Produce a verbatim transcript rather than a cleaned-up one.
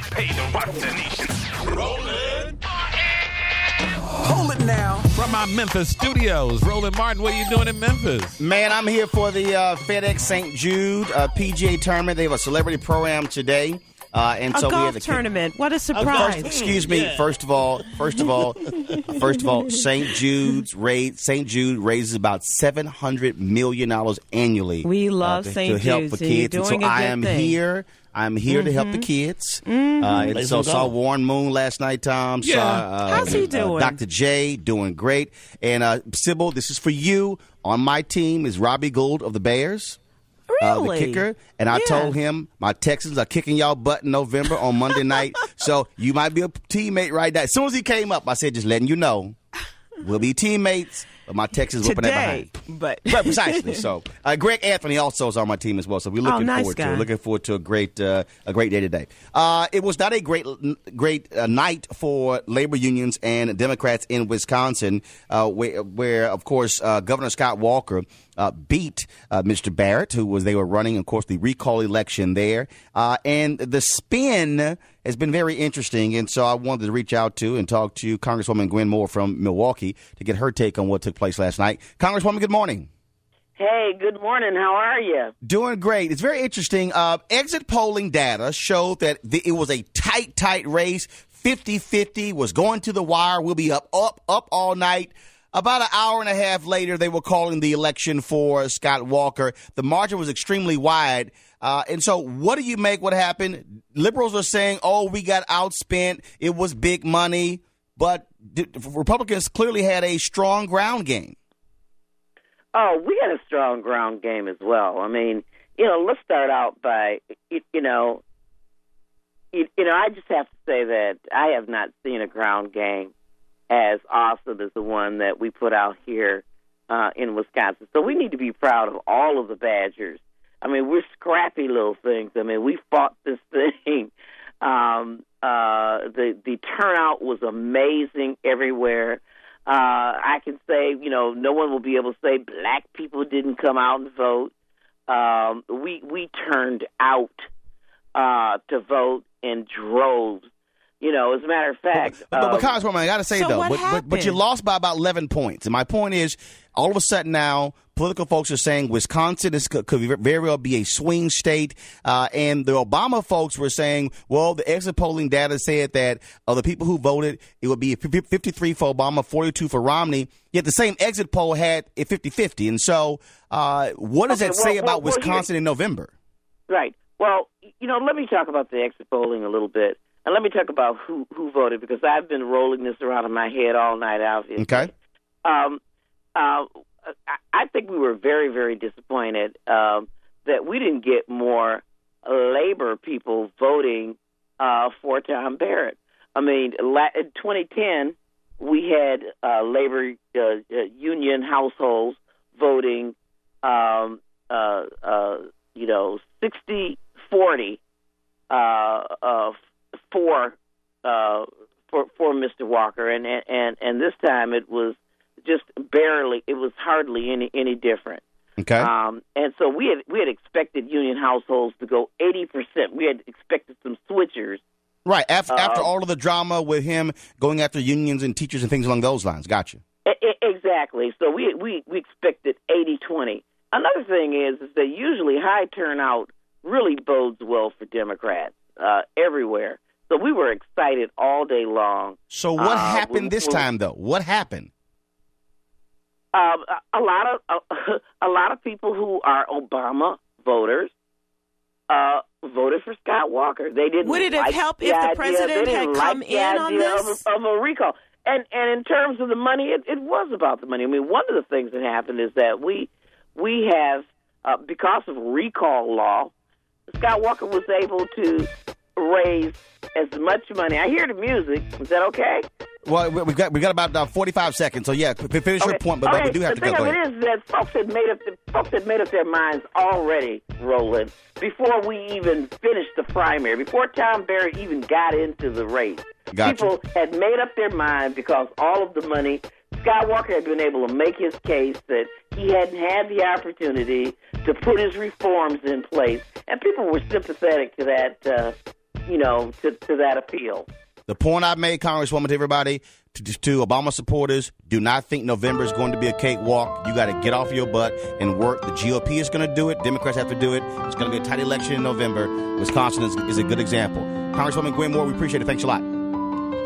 Hey, the rock the nation. Rolling. Hold it now. From our Memphis studios, Roland Martin, what are you doing in Memphis? Man, I'm here for the uh, FedEx Saint Jude uh, P G A tournament. They have a celebrity pro-am today. Uh, and a so golf we have the tournament. What a surprise. First, excuse me. Yeah. First of all, first of all, first of all, Saint Jude's raise, Saint Jude raises about seven hundred million dollars annually. We love uh, to, Saint to help Jude's. for kids. You're doing and so a good I am thing. here. I'm here mm-hmm. to help the kids. Mm-hmm. Uh, and so saw Warren Moon last night, Tom. Yeah. Saw, uh, How's he doing? Uh, Doctor J doing great. And uh, Sybil, this is for you. On my team is Robbie Gould of the Bears. Really? Uh, the kicker. And I yeah. told him my Texans are kicking y'all butt in November on Monday night. So you might be a teammate right now. As soon as he came up, I said, just letting you know, we'll be teammates. But my Texans whooping that Today, behind. but But precisely. So uh, Greg Anthony also is on my team as well. So we're looking oh, nice forward guy. to it. Looking forward to a great uh, a great day today. Uh, it was not a great great uh, night for labor unions and Democrats in Wisconsin, uh, where, where of course uh, Governor Scott Walker uh, beat uh, Mister Barrett, who was they were running, of course, the recall election there, uh, and the spin has been very interesting, and so I wanted to reach out to and talk to Congresswoman Gwen Moore from Milwaukee to get her take on what took place last night. Congresswoman, good morning. Hey, good morning. How are you? Doing great. It's very interesting. Uh, exit polling data showed that the, it was a tight, tight race. fifty-fifty was going to the wire. We'll be up, up, up all night. About an hour and a half later, they were calling the election for Scott Walker. The margin was extremely wide. Uh, and so what do you make what happened? Liberals are saying, oh, we got outspent. It was big money. But d- Republicans clearly had a strong ground game. Oh, we had a strong ground game as well. I mean, you know, let's start out by, you, you know, you, you know, I just have to say that I have not seen a ground game as awesome as the one that we put out here uh, in Wisconsin. So we need to be proud of all of the Badgers. I mean, we're scrappy little things. I mean, we fought this thing. Um, uh, the the turnout was amazing everywhere. Uh, I can say, you know, no one will be able to say black people didn't come out and vote. Um, we we turned out uh, to vote in droves. You know, as a matter of fact. But, but, but um, Congresswoman, I got to say, so though, what but, but, but you happened? lost by about eleven points. And my point is, all of a sudden now, political folks are saying Wisconsin is, could, could very well be a swing state. Uh, and the Obama folks were saying, well, the exit polling data said that of the people who voted, it would be fifty-three for Obama, forty-two for Romney. Yet the same exit poll had a fifty-fifty. And so uh, what does Okay, that well, say well, about well, Wisconsin here- in November? Right. Well, you know, let me talk about the exit polling a little bit. And let me talk about who, who voted, because I've been rolling this around in my head all night out. Okay. Um, uh, I think we were very, very disappointed um, that we didn't get more labor people voting uh, for Tom Barrett. I mean, in twenty ten, we had uh, labor uh, uh, union households voting, um, uh, uh, you know, sixty forty uh, uh, for uh, for for Mister Walker, and and and this time it was just barely. It was hardly any any different. Okay. Um, and so we had we had expected union households to go eighty percent. We had expected some switchers. Right. After, Uh, after all of the drama with him going after unions and teachers and things along those lines. Gotcha. I, I, exactly. So we we we expected eighty twenty. Another thing is is that usually high turnout really bodes well for Democrats uh, everywhere. So we were excited all day long. So what Uh, happened we- this we- time, though? What happened? Um, a, a lot of uh, a lot of people who are Obama voters uh, voted for Scott Walker. They didn't. Would it have like helped the if the idea- president they didn't had like come the in on idea this? of, of a recall? And and in terms of the money, it, it was about the money. I mean, one of the things that happened is that we we have uh, because of recall law, Scott Walker was able to raise as much money. I hear the music. Is that okay? Well, we- we've got we got about uh, forty-five seconds. So yeah, f- finish your Okay. point, but, but Okay, we do have the to go. thing Go of ahead. it is that folks had made up the, folks had made up their minds already, Roland, before we even finished the primary, before Tom Barrett even got into the race. Gotcha. People had made up their mind because all of the money. Scott Walker had been able to make his case that he hadn't had the opportunity to put his reforms in place, and people were sympathetic to that uh, you know, to, to that appeal. The point I've made, Congresswoman, to everybody, to, to Obama supporters, do not think November is going to be a cakewalk. You got to get off your butt and work. The G O P is going to do it. Democrats have to do it. It's going to be a tight election in November. Wisconsin is, is a good example. Congresswoman Gwen Moore, we appreciate it. Thanks a lot.